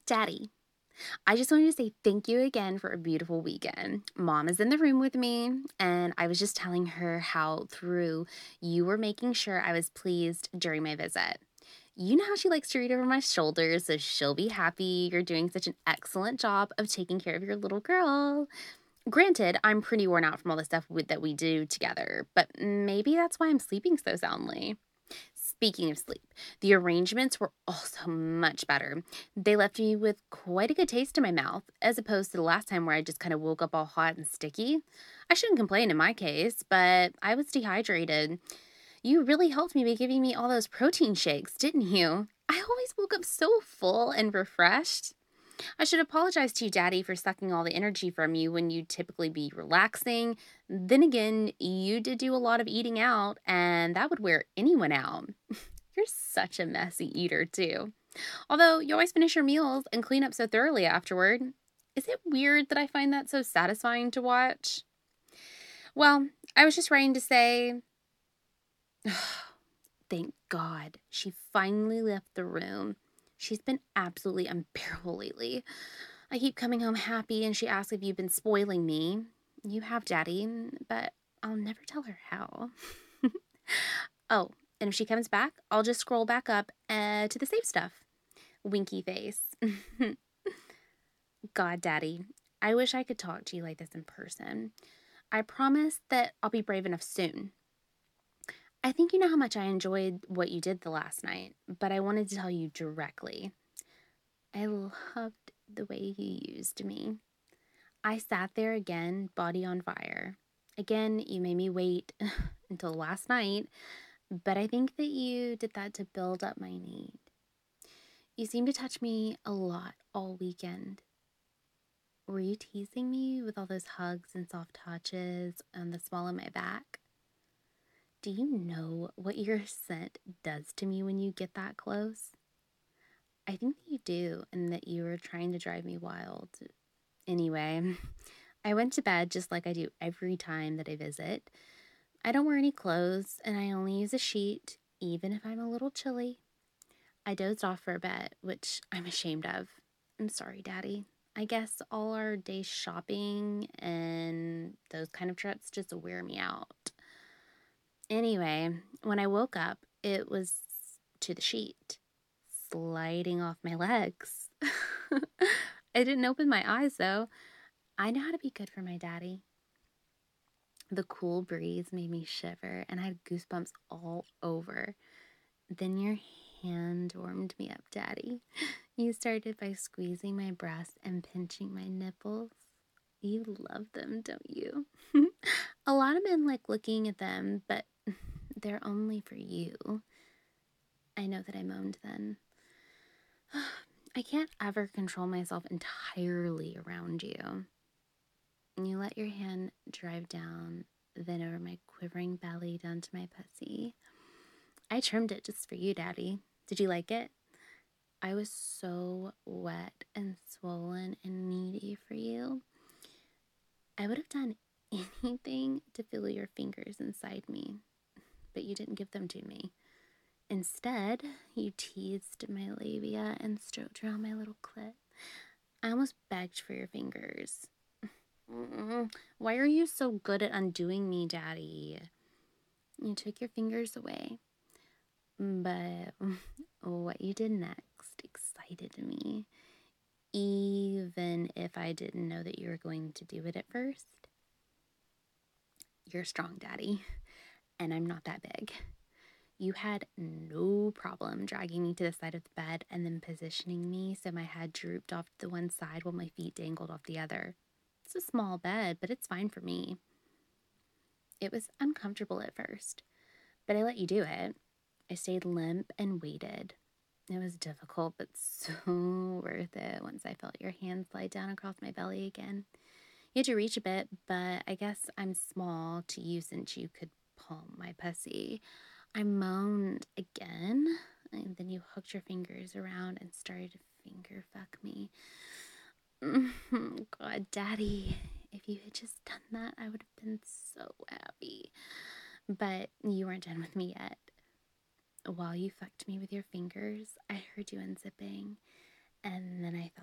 Daddy, I just wanted to say thank you again for a beautiful weekend. Mom is in the room with me, and I was just telling her how through you were making sure I was pleased during my visit. You know how she likes to read over my shoulder, so she'll be happy you're doing such an excellent job of taking care of your little girl. Granted, I'm pretty worn out from all the stuff that we do together, but maybe that's why I'm sleeping so soundly. Speaking of sleep, the arrangements were also much better. They left me with quite a good taste in my mouth, as opposed to the last time where I just kind of woke up all hot and sticky. I shouldn't complain in my case, but I was dehydrated. You really helped me by giving me all those protein shakes, didn't you? I always woke up so full and refreshed. I should apologize to you, Daddy, for sucking all the energy from you when you'd typically be relaxing. Then again, you did do a lot of eating out, and that would wear anyone out. You're such a messy eater, too. Although you always finish your meals and clean up so thoroughly afterward. Is it weird that I find that so satisfying to watch? Well, I was just writing to say, thank God she finally left the room. She's been absolutely unbearable lately. I keep coming home happy and she asks if you've been spoiling me. You have, Daddy, but I'll never tell her how. Oh, and if she comes back, I'll just scroll back up to the safe stuff. Winky face. God, Daddy, I wish I could talk to you like this in person. I promise that I'll be brave enough soon. I think you know how much I enjoyed what you did the last night, but I wanted to tell you directly. I loved the way you used me. I sat there again, body on fire. Again, you made me wait until last night, but I think that you did that to build up my need. You seemed to touch me a lot all weekend. Were you teasing me with all those hugs and soft touches and the small of my back? Do you know what your scent does to me when you get that close? I think that you do, and that you were trying to drive me wild. Anyway, I went to bed just like I do every time that I visit. I don't wear any clothes, and I only use a sheet, even if I'm a little chilly. I dozed off for a bit, which I'm ashamed of. I'm sorry, Daddy. I guess all our day shopping and those kind of trips just wear me out. Anyway, when I woke up, it was to the sheet, sliding off my legs. I didn't open my eyes, though. I know how to be good for my daddy. The cool breeze made me shiver, and I had goosebumps all over. Then your hand warmed me up, Daddy. You started by squeezing my breast and pinching my nipples. You love them, don't you? A lot of men like looking at them, but they're only for you. I know that I moaned then. I can't ever control myself entirely around you. You let your hand drive down, then over my quivering belly down to my pussy. I trimmed it just for you, Daddy. Did you like it? I was so wet and swollen and needy for you. I would have done anything to feel your fingers inside me, but you didn't give them to me. Instead, you teased my labia and stroked around my little clit. I almost begged for your fingers. Why are you so good at undoing me, Daddy? You took your fingers away. But what you did next excited me, even if I didn't know that you were going to do it at first. You're strong, Daddy, and I'm not that big. You had no problem dragging me to the side of the bed and then positioning me so my head drooped off to the one side while my feet dangled off the other. It's a small bed, but it's fine for me. It was uncomfortable at first, but I let you do it. I stayed limp and waited. It was difficult, but so worth it once I felt your hand slide down across my belly again. You had to reach a bit, but I guess I'm small to you since you could palm my pussy. I moaned again, and then you hooked your fingers around and started to finger fuck me. God, Daddy, if you had just done that, I would have been so happy. But you weren't done with me yet. While you fucked me with your fingers, I heard you unzipping, and then I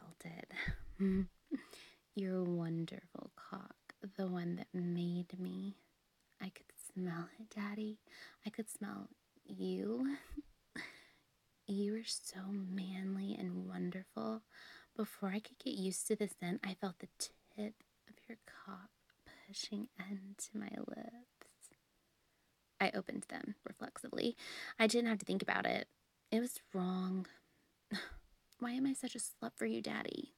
Your wonderful cock, the one that made me. I could smell it, Daddy. I could smell you. You were so manly and wonderful. Before I could get used to the scent, I felt the tip of your cock pushing into my lips. I opened them reflexively. I didn't have to think about it. It was wrong. Why am I such a slut for you, Daddy?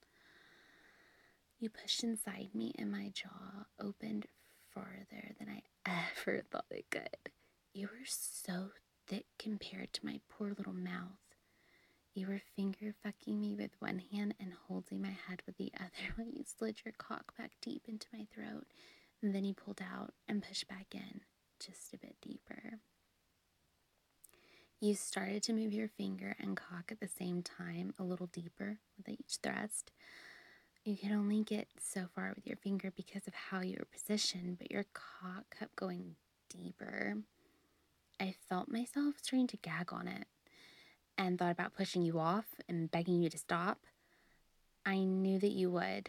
You pushed inside me and my jaw opened farther than I ever thought it could. You were so thick compared to my poor little mouth. You were finger fucking me with one hand and holding my head with the other while you slid your cock back deep into my throat. And then you pulled out and pushed back in, just a bit deeper. You started to move your finger and cock at the same time, a little deeper with each thrust. You could only get so far with your finger because of how you were positioned, but your cock kept going deeper. I felt myself starting to gag on it and thought about pushing you off and begging you to stop. I knew that you would,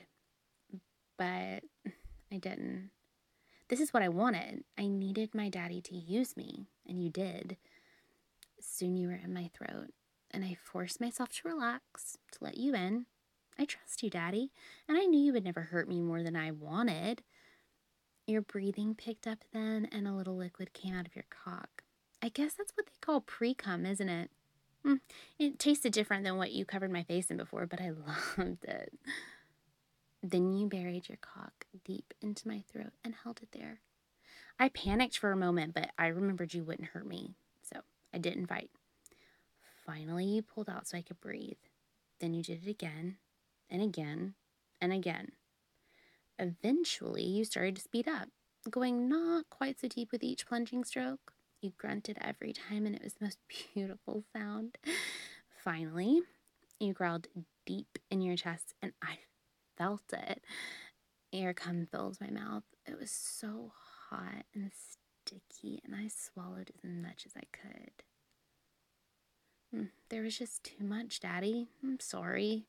but I didn't. This is what I wanted. I needed my daddy to use me, and you did. Soon you were in my throat, and I forced myself to relax, to let you in. I trust you, Daddy, and I knew you would never hurt me more than I wanted. Your breathing picked up then, and a little liquid came out of your cock. I guess that's what they call pre-cum, isn't it? It tasted different than what you covered my face in before, but I loved it. Then you buried your cock deep into my throat and held it there. I panicked for a moment, but I remembered you wouldn't hurt me, so I didn't fight. Finally, you pulled out so I could breathe. Then you did it again, and again, and again. Eventually, you started to speed up, going not quite so deep with each plunging stroke. You grunted every time, and it was the most beautiful sound. Finally, you growled deep in your chest, and I felt it. Air cum filled my mouth. It was so hot and sticky, and I swallowed as much as I could. There was just too much, Daddy. I'm sorry.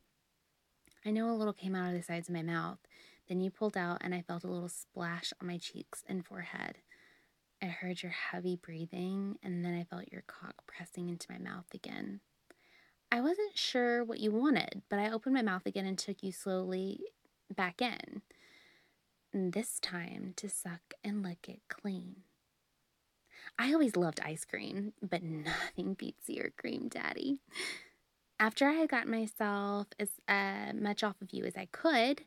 I know a little came out of the sides of my mouth. Then you pulled out, and I felt a little splash on my cheeks and forehead. I heard your heavy breathing, and then I felt your cock pressing into my mouth again. I wasn't sure what you wanted, but I opened my mouth again and took you slowly back in. And this time to suck and lick it clean. I always loved ice cream, but nothing beats your cream, Daddy. After I had gotten myself as much off of you as I could,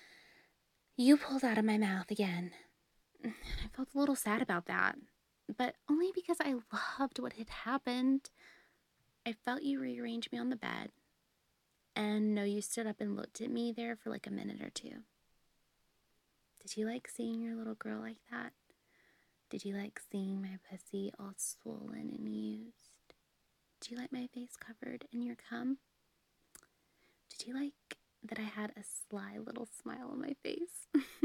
you pulled out of my mouth again. I felt a little sad about that, but only because I loved what had happened. I felt you rearrange me on the bed, and no, you stood up and looked at me there for like a minute or two. Did you like seeing your little girl like that? Did you like seeing my pussy all swollen and used? Did you like my face covered in your cum? Did you like that I had a sly little smile on my face?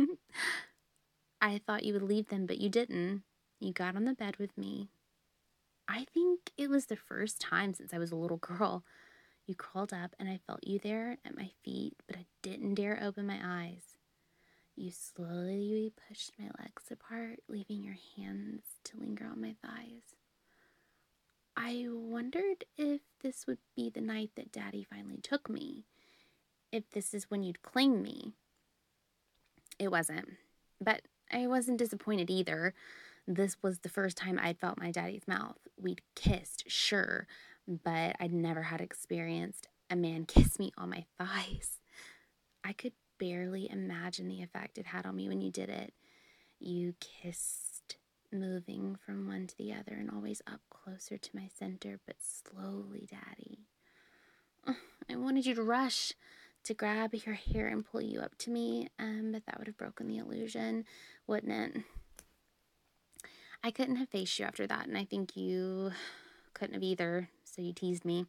I thought you would leave them, but you didn't. You got on the bed with me. I think it was the first time since I was a little girl. You crawled up and I felt you there at my feet, but I didn't dare open my eyes. You slowly pushed my legs apart, leaving your hands to linger on my thighs. I wondered if this would be the night that Daddy finally took me. If this is when you'd claim me. It wasn't. But I wasn't disappointed either. This was the first time I'd felt my daddy's mouth. We'd kissed, sure, but I'd never had experienced a man kiss me on my thighs. I could barely imagine the effect it had on me when you did it. You kissed, moving from one to the other and always up closer to my center, but slowly, Daddy. I wanted you to rush, to grab your hair and pull you up to me, but that would have broken the illusion, wouldn't it? I couldn't have faced you after that, and I think you couldn't have either, so you teased me.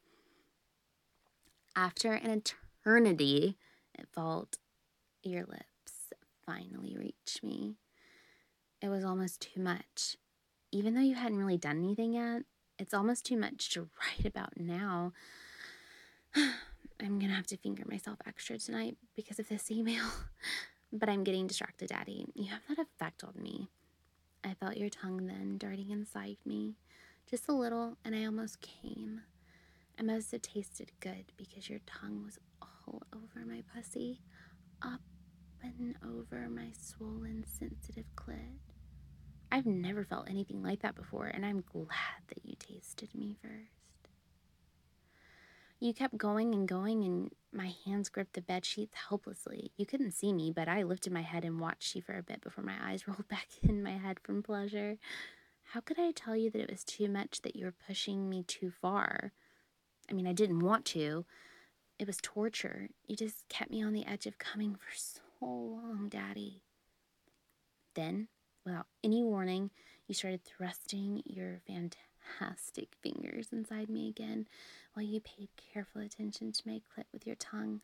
After an eternity, it felt your lips finally reached me. It was almost too much. Even though you hadn't really done anything yet, it's almost too much to write about now. I'm gonna have to finger myself extra tonight because of this email. But I'm getting distracted, Daddy. You have that effect on me. I felt your tongue then darting inside me. Just a little, and I almost came. I must have tasted good because your tongue was all over my pussy, up and over my swollen, sensitive clit. I've never felt anything like that before, and I'm glad that you tasted me first. You kept going and going, and my hands gripped the bed sheets helplessly. You couldn't see me, but I lifted my head and watched you for a bit before my eyes rolled back in my head from pleasure. How could I tell you that it was too much, that you were pushing me too far? I mean, I didn't want to. It was torture. You just kept me on the edge of coming for so long, Daddy. Then, without any warning, you started thrusting your fantastic fingers inside me again while you paid careful attention to my clit with your tongue.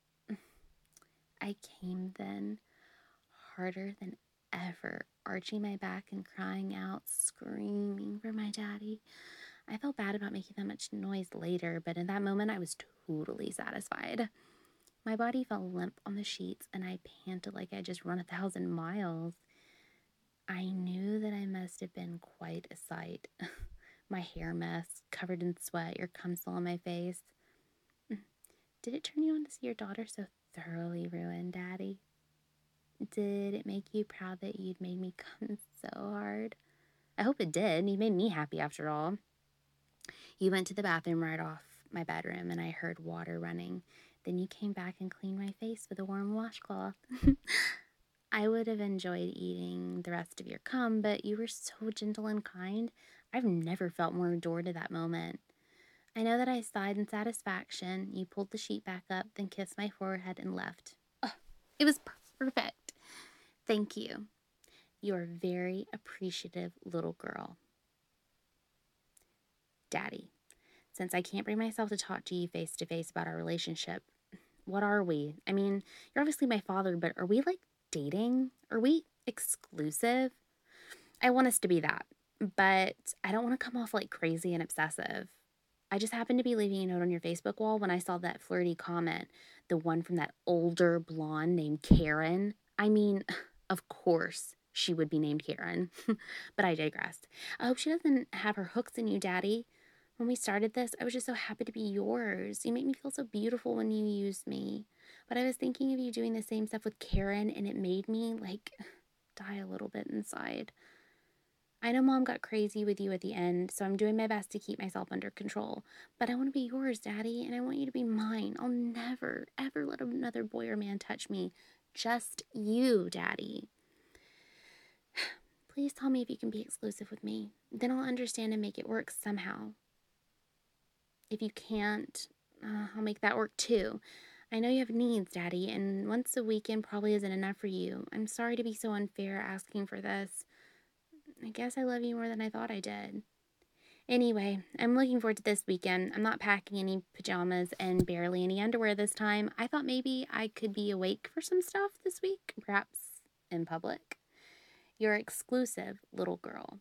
I came then, harder than ever, arching my back and crying out, screaming for my daddy. I felt bad about making that much noise later, but in that moment I was totally satisfied. My body felt limp on the sheets, and I panted like I had just run 1,000 miles. I knew that I must have been quite a sight. My hair mess, covered in sweat, your cum still on my face. Did it turn you on to see your daughter so thoroughly ruined, Daddy? Did it make you proud that you'd made me come so hard? I hope it did. You made me happy after all. You went to the bathroom right off my bedroom, and I heard water running. Then you came back and cleaned my face with a warm washcloth. I would have enjoyed eating the rest of your cum, but you were so gentle and kind. I've never felt more adored at that moment. I know that I sighed in satisfaction. You pulled the sheet back up, then kissed my forehead and left. Oh, it was perfect. Thank you. You're a very appreciative little girl. Daddy, since I can't bring myself to talk to you face to face about our relationship, what are we? I mean, you're obviously my father, but are we like dating? Are we exclusive? I want us to be that, but I don't want to come off like crazy and obsessive. I just happened to be leaving a note on your Facebook wall when I saw that flirty comment, the one from that older blonde named Karen. I mean, of course she would be named Karen, but I digressed. I hope she doesn't have her hooks in you, Daddy. When we started this, I was just so happy to be yours. You make me feel so beautiful when you use me. But I was thinking of you doing the same stuff with Karen, and it made me, like, die a little bit inside. I know Mom got crazy with you at the end, so I'm doing my best to keep myself under control. But I want to be yours, Daddy, and I want you to be mine. I'll never, ever let another boy or man touch me. Just you, Daddy. Please tell me if you can be exclusive with me. Then I'll understand and make it work somehow. If you can't, I'll make that work too. I know you have needs, Daddy, and once a weekend probably isn't enough for you. I'm sorry to be so unfair asking for this. I guess I love you more than I thought I did. Anyway, I'm looking forward to this weekend. I'm not packing any pajamas and barely any underwear this time. I thought maybe I could be awake for some stuff this week, perhaps in public. Your exclusive little girl.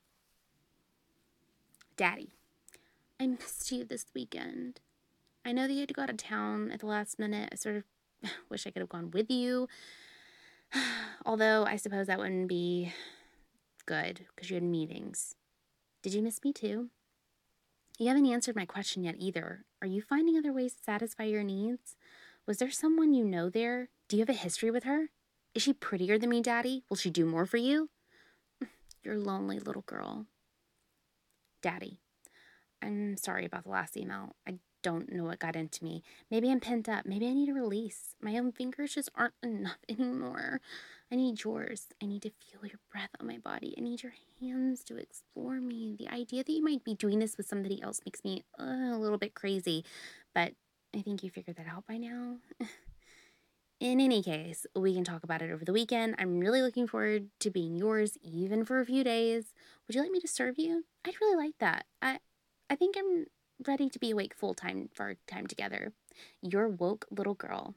Daddy, I missed you this weekend. I know that you had to go out of town at the last minute. I sort of wish I could have gone with you. Although I suppose that wouldn't be good because you had meetings. Did you miss me too? You haven't answered my question yet either. Are you finding other ways to satisfy your needs? Was there someone you know there? Do you have a history with her? Is she prettier than me, Daddy? Will she do more for you? You're a lonely little girl. Daddy, I'm sorry about the last email. I don't know what got into me. Maybe I'm pent up. Maybe I need a release. My own fingers just aren't enough anymore. I need yours. I need to feel your breath on my body. I need your hands to explore me. The idea that you might be doing this with somebody else makes me a little bit crazy, but I think you figured that out by now. In any case, we can talk about it over the weekend. I'm really looking forward to being yours, even for a few days. Would you like me to serve you? I'd really like that. I think I'm ready to be awake full time for our time together. Your woke little girl.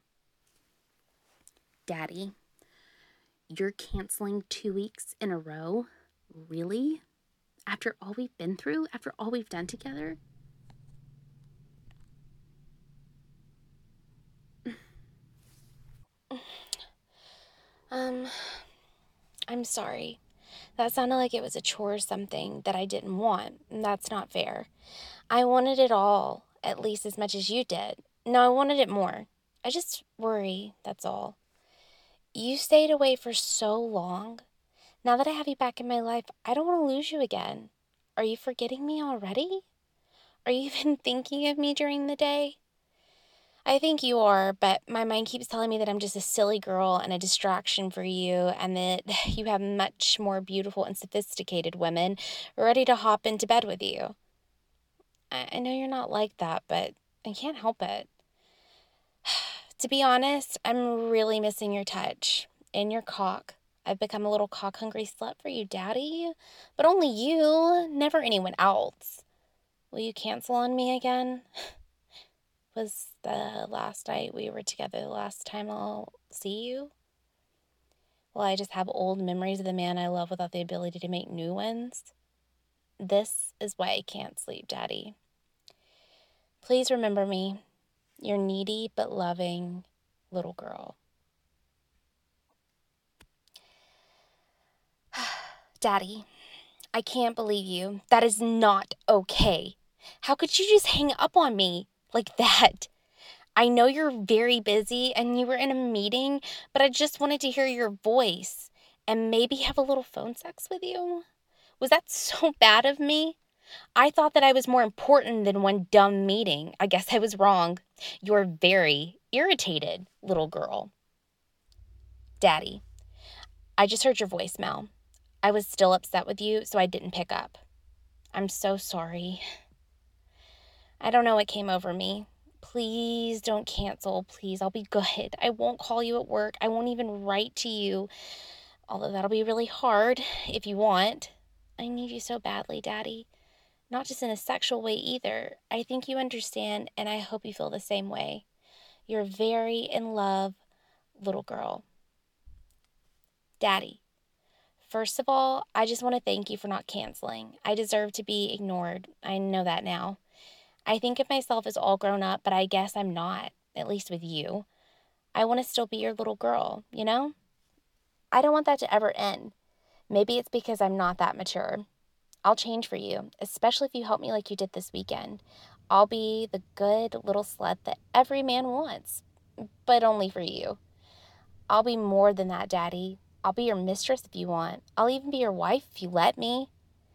Daddy, you're canceling 2 weeks in a row? Really? After all we've been through? After all we've done together? I'm sorry. That sounded like it was a chore or something that I didn't want, and that's not fair. I wanted it all, at least as much as you did. No, I wanted it more. I just worry, that's all. You stayed away for so long. Now that I have you back in my life, I don't want to lose you again. Are you forgetting me already? Are you even thinking of me during the day? I think you are, but my mind keeps telling me that I'm just a silly girl and a distraction for you, and that you have much more beautiful and sophisticated women ready to hop into bed with you. I know you're not like that, but I can't help it. To be honest, I'm really missing your touch and your cock. I've become a little cock-hungry slut for you, Daddy, but only you, never anyone else. Will you cancel on me again? Was the last night we were together the last time I'll see you? Will I just have old memories of the man I love without the ability to make new ones? This is why I can't sleep, Daddy. Please remember me, your needy but loving little girl. Daddy, I can't believe you. That is not okay. How could you just hang up on me like that? I know you're very busy and you were in a meeting, but I just wanted to hear your voice and maybe have a little phone sex with you. Was that so bad of me? I thought that I was more important than one dumb meeting. I guess I was wrong. You're very irritated, little girl. Daddy, I just heard your voicemail. I was still upset with you, so I didn't pick up. I'm so sorry. I don't know what came over me. Please don't cancel. Please, I'll be good. I won't call you at work. I won't even write to you. Although that'll be really hard if you want. I need you so badly, Daddy. Not just in a sexual way either. I think you understand, and I hope you feel the same way. You're very in love, little girl. Daddy, first of all, I just want to thank you for not canceling. I deserve to be ignored. I know that now. I think of myself as all grown up, but I guess I'm not, at least with you. I want to still be your little girl, you know? I don't want that to ever end. Maybe it's because I'm not that mature. I'll change for you, especially if you help me like you did this weekend. I'll be the good little slut that every man wants, but only for you. I'll be more than that, Daddy. I'll be your mistress if you want. I'll even be your wife if you let me.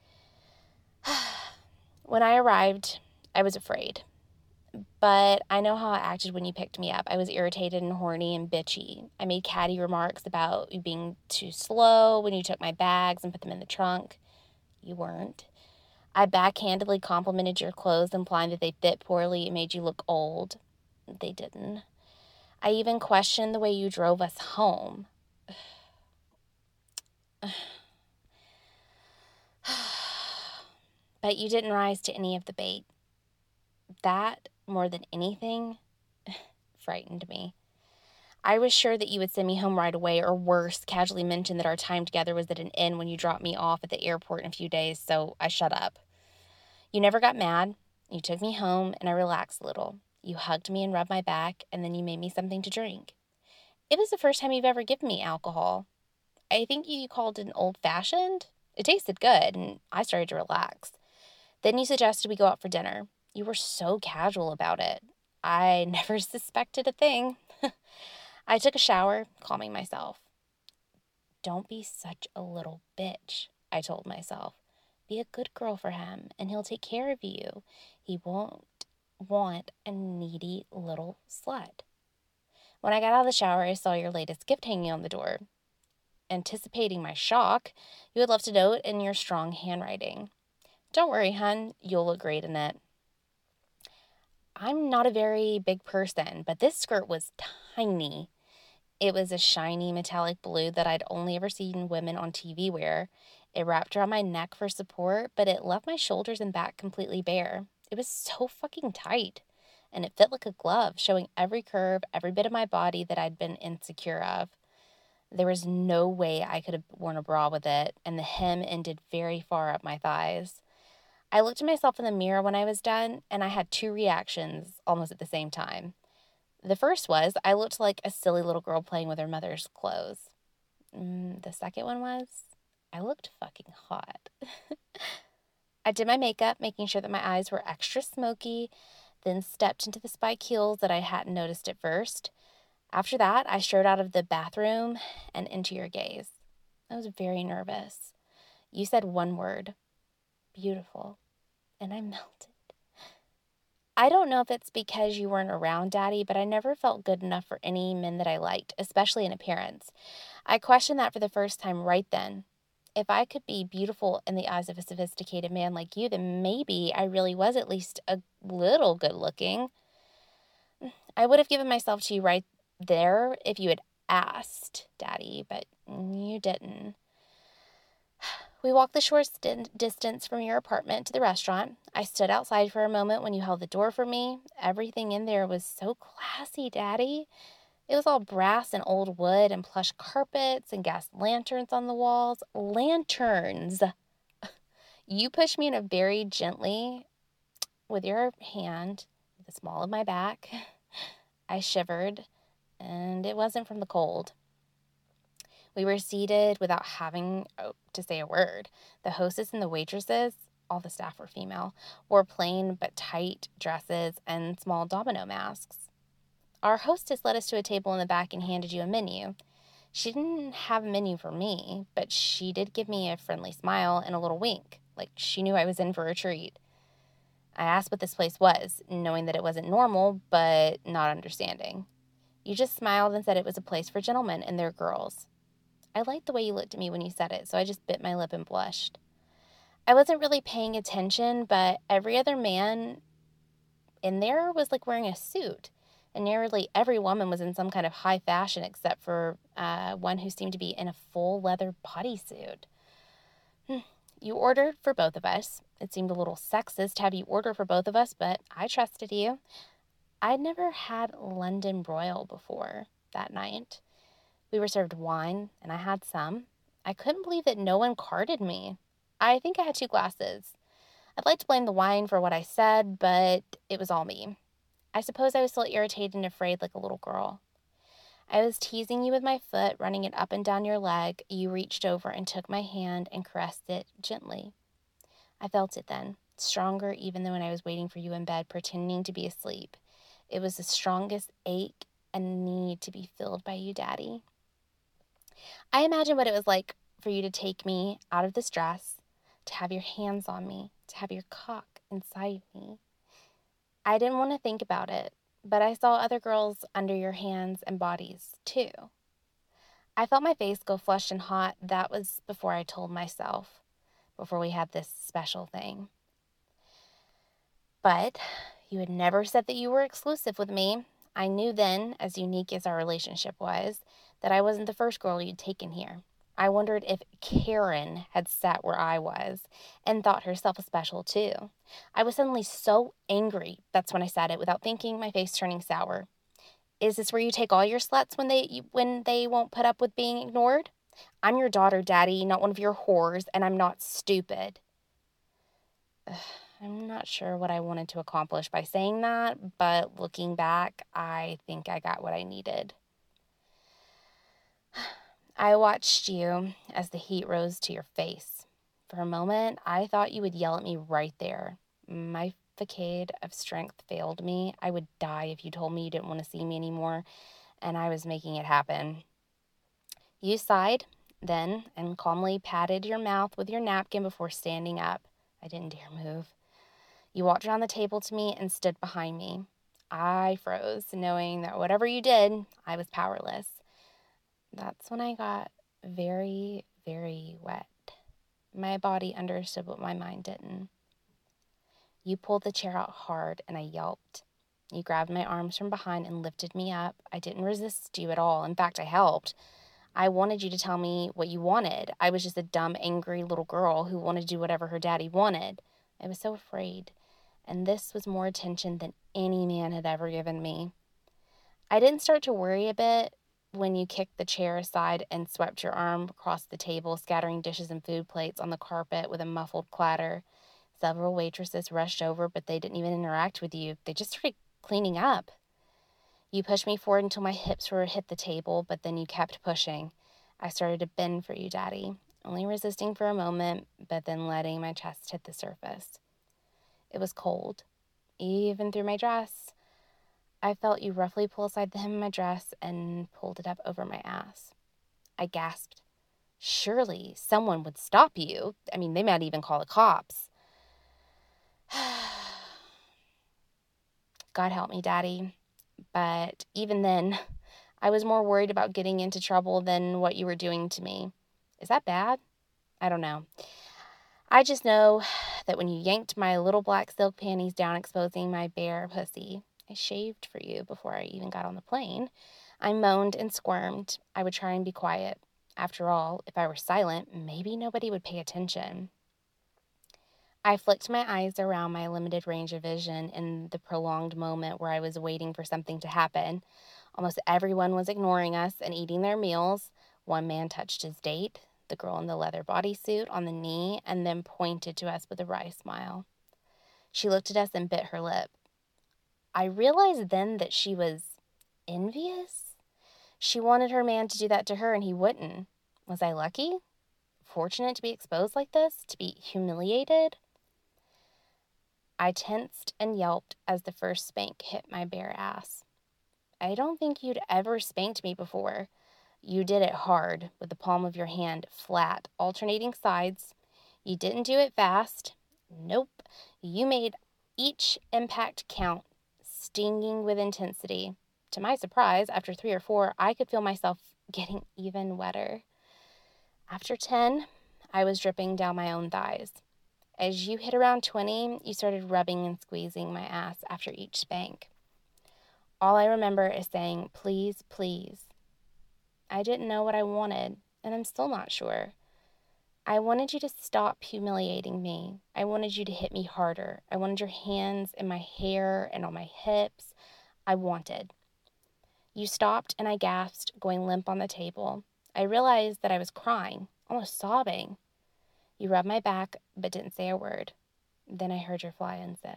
When I arrived, I was afraid. But I know how I acted when you picked me up. I was irritated and horny and bitchy. I made catty remarks about you being too slow when you took my bags and put them in the trunk. You weren't. I backhandedly complimented your clothes, implying that they fit poorly and made you look old. They didn't. I even questioned the way you drove us home. But you didn't rise to any of the bait. That, more than anything, frightened me. I was sure that you would send me home right away, or worse, casually mention that our time together was at an end when you dropped me off at the airport in a few days, so I shut up. You never got mad. You took me home, and I relaxed a little. You hugged me and rubbed my back, and then you made me something to drink. It was the first time you've ever given me alcohol. I think you called it an old-fashioned. It tasted good, and I started to relax. Then you suggested we go out for dinner. You were so casual about it. I never suspected a thing. I took a shower, calming myself. Don't be such a little bitch, I told myself. Be a good girl for him, and he'll take care of you. He won't want a needy little slut. When I got out of the shower, I saw your latest gift hanging on the door. Anticipating my shock, you had left a note in your strong handwriting. Don't worry, hun, you'll look great in it. I'm not a very big person, but this skirt was tiny. It was a shiny metallic blue that I'd only ever seen women on TV wear. It wrapped around my neck for support, but it left my shoulders and back completely bare. It was so fucking tight, and it fit like a glove, showing every curve, every bit of my body that I'd been insecure of. There was no way I could have worn a bra with it, and the hem ended very far up my thighs. I looked at myself in the mirror when I was done, and I had two reactions almost at the same time. The first was I looked like a silly little girl playing with her mother's clothes. The second one was, I looked fucking hot. I did my makeup, making sure that my eyes were extra smoky, then stepped into the spike heels that I hadn't noticed at first. After that, I strode out of the bathroom and into your gaze. I was very nervous. You said one word, beautiful, and I melted. I don't know if it's because you weren't around, Daddy, but I never felt good enough for any men that I liked, especially in appearance. I questioned that for the first time right then. If I could be beautiful in the eyes of a sophisticated man like you, then maybe I really was at least a little good looking. I would have given myself to you right there if you had asked, Daddy, but you didn't. We walked the short distance from your apartment to the restaurant. I stood outside for a moment when you held the door for me. Everything in there was so classy, Daddy. It was all brass and old wood and plush carpets and gas lanterns on the walls. Lanterns! You pushed me in a very gently with your hand, the small of my back. I shivered, and it wasn't from the cold. We were seated without having to say a word. The hostess and the waitresses, all the staff were female, wore plain but tight dresses and small domino masks. Our hostess led us to a table in the back and handed you a menu. She didn't have a menu for me, but she did give me a friendly smile and a little wink, like she knew I was in for a treat. I asked what this place was, knowing that it wasn't normal, but not understanding. You just smiled and said it was a place for gentlemen and their girls. I liked the way you looked at me when you said it, so I just bit my lip and blushed. I wasn't really paying attention, but every other man in there was like wearing a suit, and nearly every woman was in some kind of high fashion except for one who seemed to be in a full leather bodysuit. You ordered for both of us. It seemed a little sexist to have you order for both of us, but I trusted you. I'd never had London broil before that night. We were served wine, and I had some. I couldn't believe that no one carded me. I think I had 2 glasses. I'd like to blame the wine for what I said, but it was all me. I suppose I was still irritated and afraid like a little girl. I was teasing you with my foot, running it up and down your leg. You reached over and took my hand and caressed it gently. I felt it then, stronger even than when I was waiting for you in bed, pretending to be asleep. It was the strongest ache and need to be filled by you, Daddy. I imagine what it was like for you to take me out of this dress, to have your hands on me, to have your cock inside me. I didn't want to think about it, but I saw other girls under your hands and bodies, too. I felt my face go flushed and hot. That was before I told myself, before we had this special thing. But you had never said that you were exclusive with me. I knew then, as unique as our relationship was, that I wasn't the first girl you'd taken here. I wondered if Karen had sat where I was and thought herself special too. I was suddenly so angry. That's when I said it, without thinking, my face turning sour. Is this where you take all your sluts when they won't put up with being ignored? I'm your daughter, Daddy, not one of your whores, and I'm not stupid. I'm not sure what I wanted to accomplish by saying that, but looking back, I think I got what I needed. I watched you as the heat rose to your face. For a moment, I thought you would yell at me right there. My facade of strength failed me. I would die if you told me you didn't want to see me anymore, and I was making it happen. You sighed, then, and calmly patted your mouth with your napkin before standing up. I didn't dare move. You walked around the table to me and stood behind me. I froze, knowing that whatever you did, I was powerless. That's when I got very, very wet. My body understood what my mind didn't. You pulled the chair out hard, and I yelped. You grabbed my arms from behind and lifted me up. I didn't resist you at all. In fact, I helped. I wanted you to tell me what you wanted. I was just a dumb, angry little girl who wanted to do whatever her daddy wanted. I was so afraid, and this was more attention than any man had ever given me. I didn't start to worry a bit when you kicked the chair aside and swept your arm across the table, scattering dishes and food plates on the carpet with a muffled clatter. Several waitresses rushed over, but they didn't even interact with you. They just started cleaning up. You pushed me forward until my hips were hit the table, but then you kept pushing. I started to bend for you, Daddy, only resisting for a moment, but then letting my chest hit the surface. It was cold, even through my dress. I felt you roughly pull aside the hem of my dress and pulled it up over my ass. I gasped. Surely someone would stop you. I mean, they might even call the cops. God help me, Daddy. But even then, I was more worried about getting into trouble than what you were doing to me. Is that bad? I don't know. I just know that when you yanked my little black silk panties down, exposing my bare pussy, I shaved for you before I even got on the plane. I moaned and squirmed. I would try and be quiet. After all, if I were silent, maybe nobody would pay attention. I flicked my eyes around my limited range of vision in the prolonged moment where I was waiting for something to happen. Almost everyone was ignoring us and eating their meals. One man touched his date, the girl in the leather bodysuit, on the knee, and then pointed to us with a wry smile. She looked at us and bit her lip. I realized then that she was envious. She wanted her man to do that to her, and he wouldn't. Was I lucky? Fortunate to be exposed like this? To be humiliated? I tensed and yelped as the first spank hit my bare ass. I don't think you'd ever spanked me before. You did it hard, with the palm of your hand flat, alternating sides. You didn't do it fast. Nope. You made each impact count, stinging with intensity. To my surprise, after 3 or 4, I could feel myself getting even wetter. After 10, I was dripping down my own thighs. As you hit around 20, you started rubbing and squeezing my ass after each spank. All I remember is saying, please, please. I didn't know what I wanted, and I'm still not sure. I wanted you to stop humiliating me. I wanted you to hit me harder. I wanted your hands in my hair and on my hips. I wanted. You stopped, and I gasped, going limp on the table. I realized that I was crying, almost sobbing. You rubbed my back, but didn't say a word. Then I heard your fly unzip.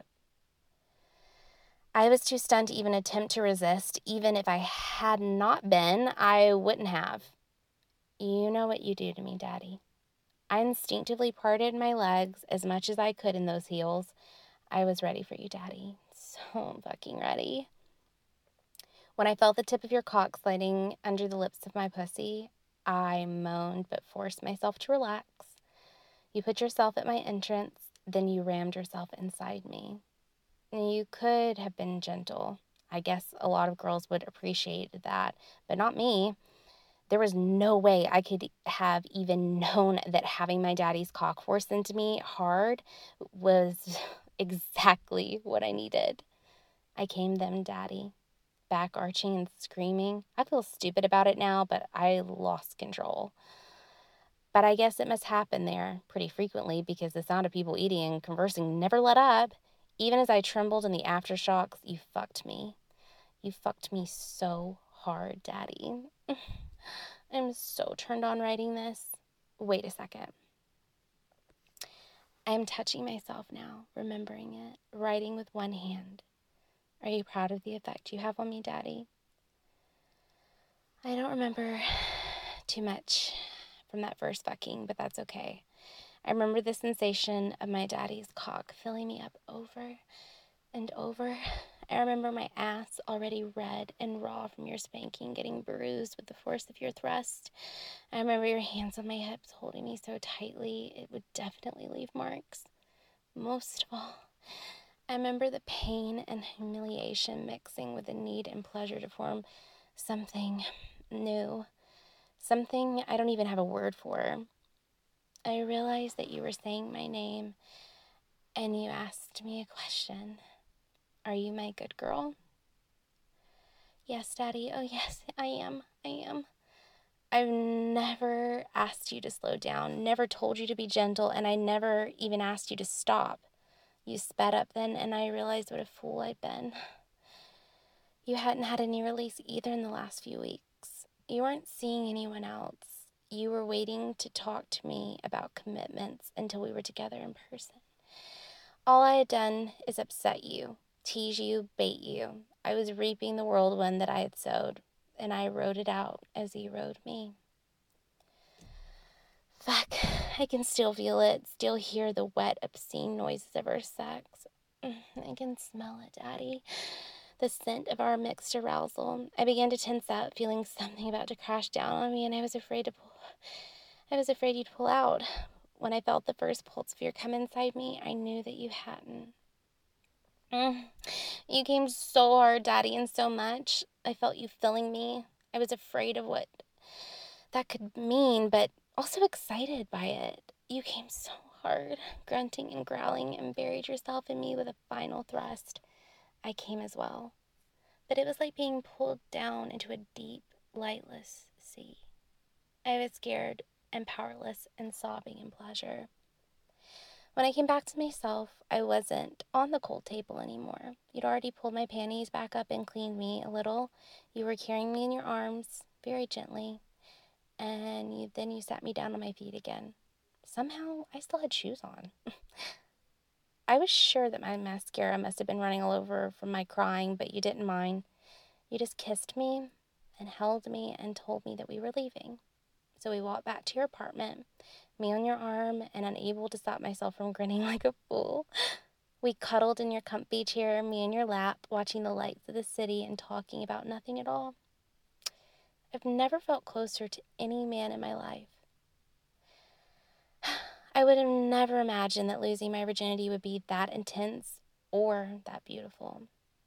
I was too stunned to even attempt to resist. Even if I had not been, I wouldn't have. You know what you do to me, Daddy. I instinctively parted my legs as much as I could in those heels. I was ready for you, Daddy. So fucking ready. When I felt the tip of your cock sliding under the lips of my pussy, I moaned but forced myself to relax. You put yourself at my entrance, then you rammed yourself inside me. You could have been gentle. I guess a lot of girls would appreciate that, but not me. There was no way I could have even known that having my daddy's cock forced into me hard was exactly what I needed. I came then, Daddy, back arching and screaming. I feel stupid about it now, but I lost control. But I guess it must happen there pretty frequently because the sound of people eating and conversing never let up. Even as I trembled in the aftershocks, you fucked me. You fucked me so hard, Daddy. I'm so turned on writing this. Wait a second. I'm touching myself now, remembering it, writing with one hand. Are you proud of the effect you have on me, Daddy? I don't remember too much from that first fucking, but that's okay. I remember the sensation of my daddy's cock filling me up over and over. I remember my ass already red and raw from your spanking, getting bruised with the force of your thrust. I remember your hands on my hips holding me so tightly it would definitely leave marks. Most of all, I remember the pain and humiliation mixing with the need and pleasure to form something new. Something I don't even have a word for. I realized that you were saying my name, and you asked me a question. Are you my good girl? Yes, Daddy. Oh, yes, I am. I am. I've never asked you to slow down, never told you to be gentle, and I never even asked you to stop. You sped up then, and I realized what a fool I'd been. You hadn't had any release either in the last few weeks. You weren't seeing anyone else. You were waiting to talk to me about commitments until we were together in person. All I had done is upset you, tease you, bait you. I was reaping the whirlwind that I had sowed, and I rode it out as you rode me. Fuck, I can still feel it, still hear the wet, obscene noises of our sex. I can smell it, Daddy. The scent of our mixed arousal. I began to tense up, feeling something about to crash down on me, and I was afraid you'd pull out. When I felt the first pulse of fear come inside me, I knew that you hadn't. You came so hard, Daddy, and so much. I felt you filling me. I was afraid of what that could mean, but also excited by it. You came so hard, grunting and growling, and buried yourself in me with a final thrust. I came as well, but it was like being pulled down into a deep, lightless sea. I was scared and powerless and sobbing in pleasure. When I came back to myself, I wasn't on the cold table anymore. You'd already pulled my panties back up and cleaned me a little. You were carrying me in your arms, very gently, and then you sat me down on my feet again. Somehow, I still had shoes on. I was sure that my mascara must have been running all over from my crying, but you didn't mind. You just kissed me and held me and told me that we were leaving. So we walked back to your apartment, me on your arm and unable to stop myself from grinning like a fool. We cuddled in your comfy chair, me in your lap, watching the lights of the city and talking about nothing at all. I've never felt closer to any man in my life. I would have never imagined that losing my virginity would be that intense or that beautiful.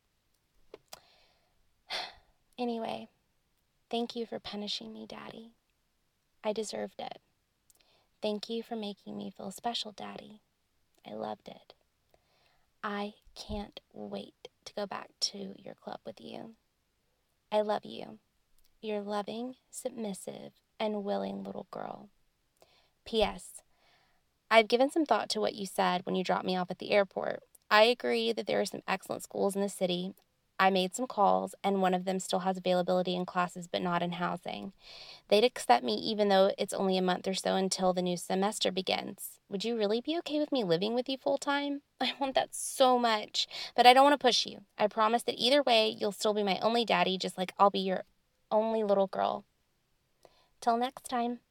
Anyway, thank you for punishing me, Daddy. I deserved it. Thank you for making me feel special, Daddy. I loved it. I can't wait to go back to your club with you. I love you. Your loving, submissive, and willing little girl. P.S. I've given some thought to what you said when you dropped me off at the airport. I agree that there are some excellent schools in the city. I made some calls, and one of them still has availability in classes but not in housing. They'd accept me even though it's only a month or so until the new semester begins. Would you really be okay with me living with you full time? I want that so much, but I don't want to push you. I promise that either way, you'll still be my only daddy, just like I'll be your only little girl. Till next time.